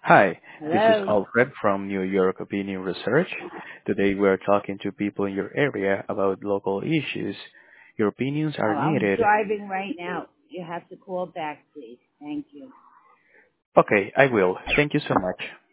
Hi, this is Hello. Alfred from New York Opinion Research. Today we're talking to people in your area about local issues. Your opinions Oh, are I'm needed. driving right now. You have to call back, please. Thank you. Okay, I will. Thank you so much.